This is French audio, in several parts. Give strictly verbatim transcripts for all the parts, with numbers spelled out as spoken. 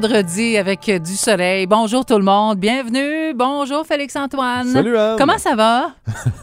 vendredi avec du soleil. Bonjour tout le monde, bienvenue. Bonjour Félix-Antoine. Salut Anne. Comment ça va?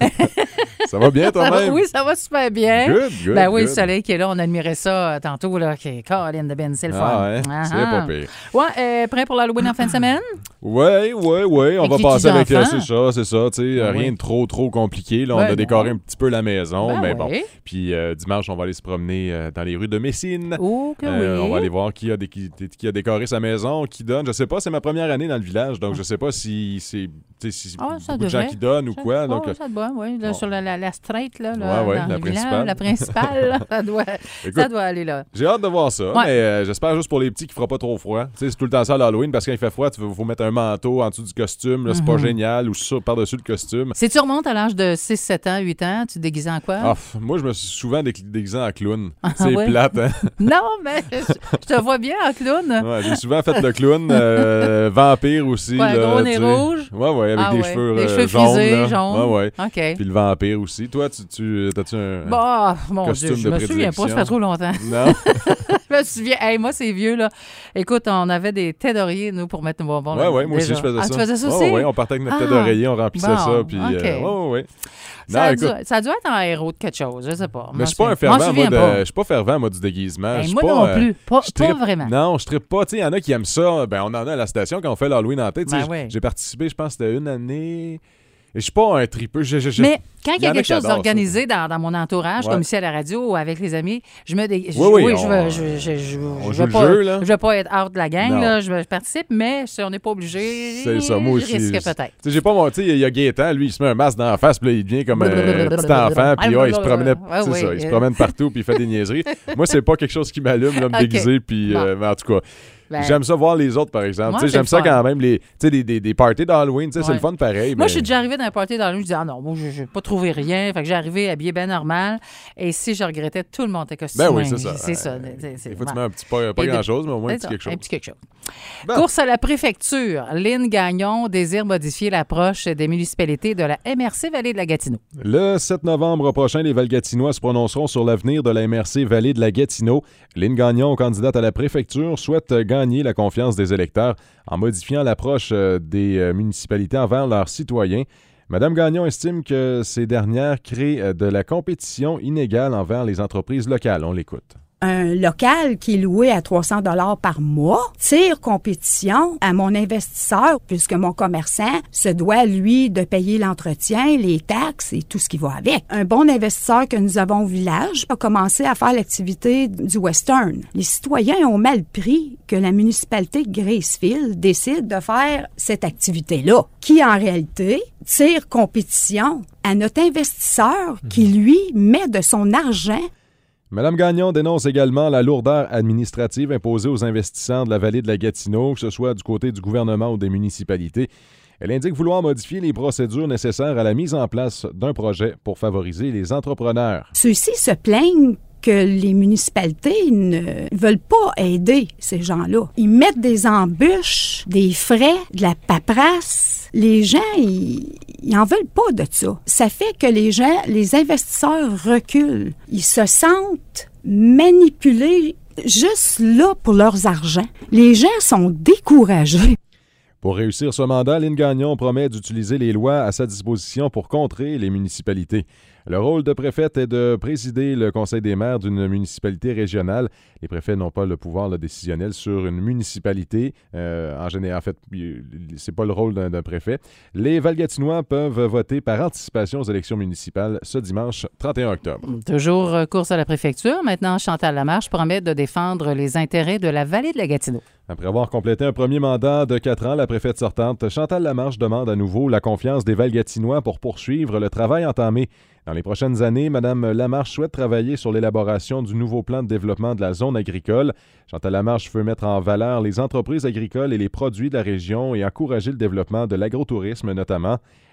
Ça va bien toi-même? Oui, ça va super bien. Good, good, Ben oui, good. le soleil qui est là, on admirait ça euh, tantôt, là, qui est Caroline de Ben, c'est le fun. Ah ouais, Ah, c'est ah. pas pire. Ouais, euh, prêt pour l'Halloween en fin de semaine? Oui, oui, oui. On Avec va les passer avec... petits-enfants? euh, c'est ça, c'est ça. Tu sais, Ah rien oui. de trop, trop compliqué. Là, on Ben a décoré non. un petit peu la maison, Ben mais oui. bon. Puis euh, dimanche, on va aller se promener euh, dans les rues de Messine. Oh que Euh, oui. On va aller voir qui a, dé- qui, qui a décoré sa maison, qui donne. Je sais pas, c'est ma première année dans le village, donc je sais pas si c'est tu sais, si Ah, ça beaucoup de gens devrait. qui donnent ou Ça- quoi. oh, Donc, euh, ça doit, oui. Là, bon. Sur la, la, la straight, là, là Ouais, ouais, dans la le village, principale. la principale, là, ça, doit, écoute, ça doit aller là. j'ai hâte de voir ça, Ouais. mais euh, j'espère juste pour les petits qu'il fera pas trop froid. Tu sais, c'est tout le temps ça à l'Halloween, parce que quand il fait froid, il faut mettre un manteau en dessous du costume. Là, c'est pas Mhm. génial, ou sur, par-dessus le costume. Si tu remontes à l'âge de six, sept ans, huit ans, tu te déguises en quoi? Ah, pff, moi, je me suis souvent dé- déguisé en clown. Ah, C'est ouais? plate, hein? Non, mais je, je te vois bien en clown. Ouais, j'ai souvent fait le clown. euh, vampire aussi. Ouais, là, gros tu nez sais. rouge. Ouais, ouais, avec Ah des ouais, cheveux, des euh, cheveux jaunes. frisés, là. jaunes. Ouais, ouais. OK. Puis le vampire aussi. Toi, tu, tu t'as-tu un. Bah, mon costume Dieu, je de me souviens pas, ça fait prédilection? trop longtemps. Non? Je me souviens, hey, moi, c'est vieux, là. Écoute, on avait des têtes d'oreiller, nous, pour mettre nos bonbons. Ouais, là, ouais, moi aussi, déjà. je faisais ah, ça. tu faisais ça Ouais, aussi? ouais, on partait avec notre tête Ah, d'oreiller, on remplissait bon, ça. Puis, OK. euh, ouais, ouais, ouais. Ça, Non, a écoute. dû, ça a dû être en héros de quelque chose, je sais pas. Mais je suis pas un fervent, moi, de- je suis pas fervent, moi, du déguisement. Ben, Je suis moi pas, non euh, plus, pas, je pas trippe- vraiment. Non, je trippe pas. Tu sais, il y en a qui aiment ça. Ben, on en a à la station quand on fait l'Halloween en tête. Tu sais, Ben j- ouais. J'ai participé, je pense, c'était une année. Et je suis pas un tripeux. Je- je- je- Mais quand il y y a en a quelque qui chose adorent d'organisé dans, dans mon entourage, Ouais. comme ici à la radio ou avec les amis, je me dé... je- Oui, oui, je on- veux, je, je, je, on je joue veux le pas, jeu, là. je veux pas être out de la gang, Non. là, je, je participe, mais si on n'est pas obligé, C'est ça, moi aussi. je risque Je- peut-être. Tu sais, j'ai pas mon. Tu sais, il y a Gaétan, lui, il se met un masque dans la face, puis là, il devient comme un petit enfant, puis ouais, il se promenait. Ah C'est oui, ça, il se euh. promène partout, puis il fait des niaiseries. Moi, c'est pas quelque chose qui m'allume, là, me Ok. déguiser, puis. euh, mais en tout cas. Ben, J'aime ça voir les autres, par exemple. Moi, Tu sais, c'est j'aime le ça fun. quand même, les, tu sais, des, des, des parties d'Halloween, tu sais, c'est Ouais. le fun pareil. Moi, mais... je suis déjà arrivée dans un party dans l'une, je dis, ah non, moi, je n'ai pas trouvé rien. Fait que j'ai arrivé habillée bien normal. Et si je regrettais, tout le monde était costumé. Ben oui, c'est ça. C'est ça. Euh, c'est- c'est- Des fois, tu voilà. mets un petit pas, pas Et de- grand-chose, mais au moins un C'est petit ça, quelque chose. Un petit quelque chose. Bon. Course à la préfecture. Lynn Gagnon désire modifier l'approche des municipalités de la M R C Vallée de la Gatineau. Le sept novembre prochain, les Valgatinois se prononceront sur l'avenir de la M R C Vallée de la Gatineau. Lynn Gagnon, candidate à la préfecture, souhaite gagner la confiance des électeurs en modifiant l'approche euh, des euh, municipalités envers leurs citoyens. Madame Gagnon estime que ces dernières créent euh, de la compétition inégale envers les entreprises locales. On l'écoute. Un local qui est loué à trois cents dollars par mois tire compétition à mon investisseur puisque mon commerçant se doit, lui, de payer l'entretien, les taxes et tout ce qui va avec. Un bon investisseur que nous avons au village a commencé à faire l'activité du western. Les citoyens ont mal pris que la municipalité de Gracefield décide de faire cette activité-là, qui en réalité tire compétition à notre investisseur qui, lui, met de son argent. Madame Gagnon dénonce également la lourdeur administrative imposée aux investisseurs de la vallée de la Gatineau, que ce soit du côté du gouvernement ou des municipalités. Elle indique vouloir modifier les procédures nécessaires à la mise en place d'un projet pour favoriser les entrepreneurs. Ceux-ci se plaignent que les municipalités ne veulent pas aider ces gens-là. Ils mettent des embûches, des frais, de la paperasse. Les gens, ils, ils en veulent pas de ça. Ça fait que les gens, les investisseurs reculent. Ils se sentent manipulés juste là pour leurs argent. Les gens sont découragés. Pour réussir ce mandat, Lynn Gagnon promet d'utiliser les lois à sa disposition pour contrer les municipalités. Le rôle de préfète est de présider le conseil des maires d'une municipalité régionale. Les préfets n'ont pas le pouvoir le décisionnel sur une municipalité. Euh, en général, en fait, c'est pas le rôle d'un, d'un préfet. Les Valgatinois peuvent voter par anticipation aux élections municipales ce dimanche trente et un octobre. Toujours euh, course à la préfecture. Maintenant, Chantal Lamarche promet de défendre les intérêts de la vallée de la Gatineau. Après avoir complété un premier mandat de quatre ans, la préfète sortante Chantal Lamarche demande à nouveau la confiance des Valgatinois pour poursuivre le travail entamé. Dans les prochaines années, Mme Lamarche souhaite travailler sur l'élaboration du nouveau plan de développement de la zone agricole. Chantal Lamarche veut mettre en valeur les entreprises agricoles et les produits de la région et encourager le développement de l'agrotourisme notamment.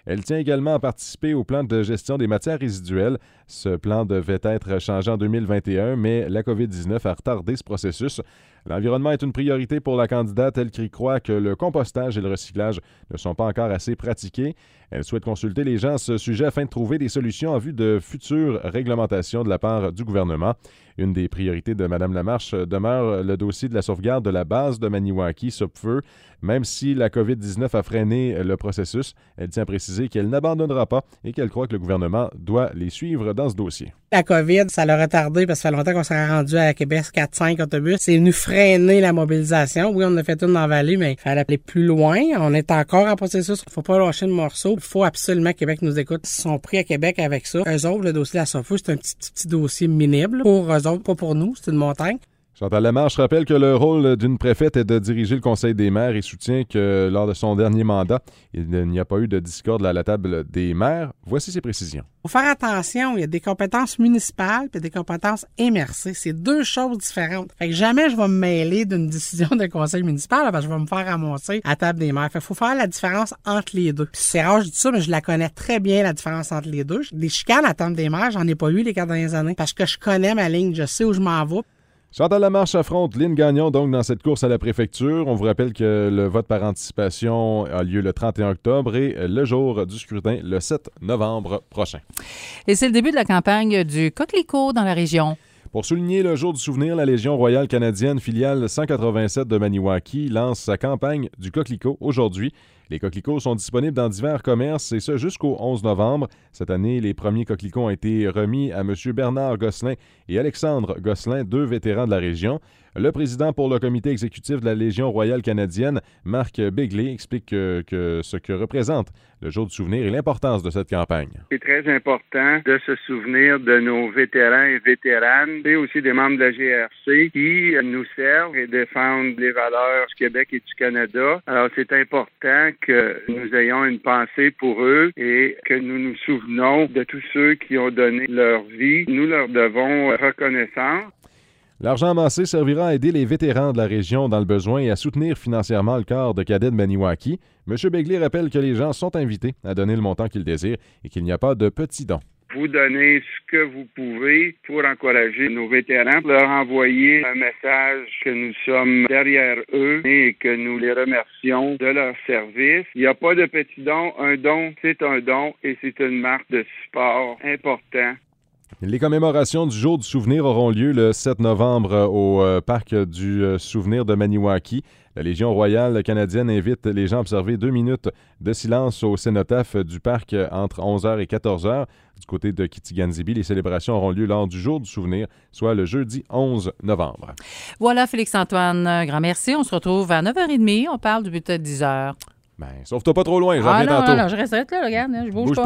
Elle tient également à participer au plan de gestion des matières résiduelles. Ce plan devait être changé en deux mille vingt et un, mais la covid dix-neuf a retardé ce processus. L'environnement est une priorité pour la candidate. Elle qui croit que le compostage et le recyclage ne sont pas encore assez pratiqués. Elle souhaite consulter les gens à ce sujet afin de trouver des solutions en vue de futures réglementations de la part du gouvernement. Une des priorités de Mme Lamarche demeure le dossier de la sauvegarde de la base de Maniwaki, Sopfeu. Même si la covid dix-neuf a freiné le processus, elle tient à préciser qu'elle n'abandonnera pas et qu'elle croit que le gouvernement doit les suivre dans ce dossier. La COVID, ça l'a retardé parce que ça fait longtemps qu'on s'est rendu à Québec quatre cinq autobus. C'est venu freiner la mobilisation. Oui, on en a fait une dans la vallée, mais il fallait aller plus loin. On est encore en processus. Il faut pas lâcher le morceau. Il faut absolument que Québec nous écoute. Ils sont pris à Québec avec ça. Eux autres, le dossier de la Sopfeu, c'est un petit, petit, petit dossier minible. Pour eux autres, pas pour nous. C'est une montagne. Chantal Lamarche rappelle que le rôle d'une préfète est de diriger le Conseil des maires et soutient que lors de son dernier mandat, il n'y a pas eu de discorde à la table des maires. Voici ses précisions. Il faut faire attention, il y a des compétences municipales et des compétences M R C. C'est deux choses différentes. Fait que jamais je vais me mêler d'une décision de conseil municipal parce que je vais me faire ramasser à la table des maires. Fait qu'il faut faire la différence entre les deux. Puis c'est rare, je dis ça, mais je la connais très bien, la différence entre les deux. Des chicanes à la table des maires, j'en ai pas eu les quatre dernières années parce que je connais ma ligne, je sais où je m'en vais. Chantal Lamarche affronte Lynn Gagnon donc dans cette course à la préfecture. On vous rappelle que le vote par anticipation a lieu le trente et un octobre et le jour du scrutin le sept novembre prochain. Et c'est le début de la campagne du Coquelicot dans la région. Pour souligner le jour du souvenir, la Légion royale canadienne, filiale cent quatre-vingt-sept de Maniwaki, lance sa campagne du Coquelicot aujourd'hui. Les coquelicots sont disponibles dans divers commerces et ce jusqu'au onze novembre. Cette année, les premiers coquelicots ont été remis à M. Bernard Gosselin et Alexandre Gosselin, deux vétérans de la région. Le président pour le comité exécutif de la Légion royale canadienne, Marc Begley, explique que, que ce que représente le jour du souvenir et l'importance de cette campagne. C'est très important de se souvenir de nos vétérans et vétéranes et aussi des membres de la G R C qui nous servent et défendent les valeurs du Québec et du Canada. Alors, c'est important que nous ayons une pensée pour eux et que nous nous souvenons de tous ceux qui ont donné leur vie. Nous leur devons reconnaissance. L'argent amassé servira à aider les vétérans de la région dans le besoin et à soutenir financièrement le corps de cadets de Maniwaki. M. Begley rappelle que les gens sont invités à donner le montant qu'ils désirent et qu'il n'y a pas de petits dons. Vous donnez ce que vous pouvez pour encourager nos vétérans, leur envoyer un message que nous sommes derrière eux et que nous les remercions de leur service. Il n'y a pas de petits dons. Un don, c'est un don et c'est une marque de support important. Les commémorations du jour du souvenir auront lieu le sept novembre au euh, parc du euh, souvenir de Maniwaki. La Légion royale canadienne invite les gens à observer deux minutes de silence au cénotaphe du parc entre onze heures et quatorze heures. Du côté de Kitigan-Zibi, les célébrations auront lieu lors du jour du souvenir, soit le jeudi onze novembre. Voilà, Félix-Antoine, grand merci. On se retrouve à neuf heures trente. On parle du bulletin de dix heures. Ben, sauve-toi pas trop loin, j'en ah reviens non, tantôt. non, non, je reste là, regarde, je bouge, bouge pas.